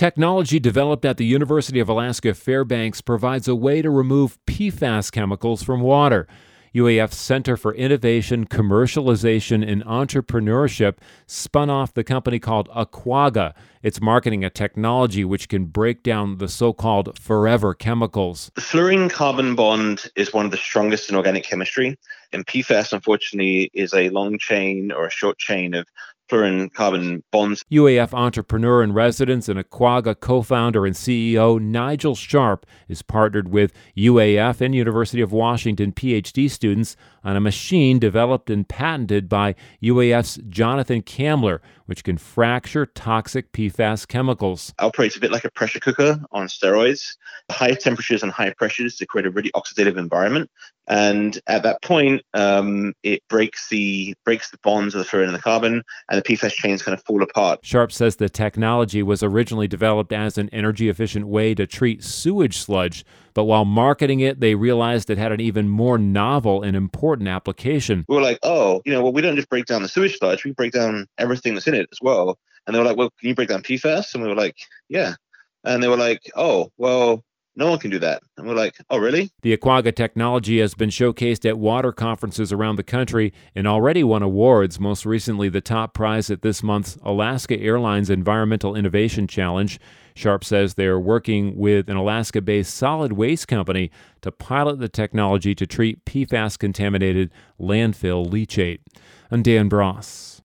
Technology developed at the University of Alaska Fairbanks provides a way to remove PFAS chemicals from water. UAF's Center for Innovation, Commercialization, and Entrepreneurship spun off the company called Aquaga. It's marketing a technology which can break down the so-called forever chemicals. The fluorine-carbon bond is one of the strongest in organic chemistry, and PFAS, unfortunately, is a long chain or a short chain of fluorine-carbon bonds. UAF entrepreneur in residence and Aquaga co-founder and CEO Nigel Sharp is partnered with UAF and University of Washington PhD students on a machine developed and patented by UAF's Jonathan Kamler, which can fracture toxic PFAS chemicals. It operates a bit like a pressure cooker on steroids. High temperatures and high pressures to create a really oxidative environment. And at that point, it breaks the bonds of the fluorine and the carbon, and the PFAS chains kind of fall apart. Sharp says the technology was originally developed as an energy-efficient way to treat sewage sludge, but while marketing it, they realized it had an even more novel and important application. We were like, we don't just break down the sewage sludge, we break down everything that's in it as well. And they were like, well, can you break down PFAS? And we were like, yeah. And they were like, oh, well, no one can do that. And we're like, oh, really? The Aquaga technology has been showcased at water conferences around the country and already won awards, most recently the top prize at this month's Alaska Airlines Environmental Innovation Challenge. Sharp says they are working with an Alaska-based solid waste company to pilot the technology to treat PFAS-contaminated landfill leachate. I'm Dan Bross.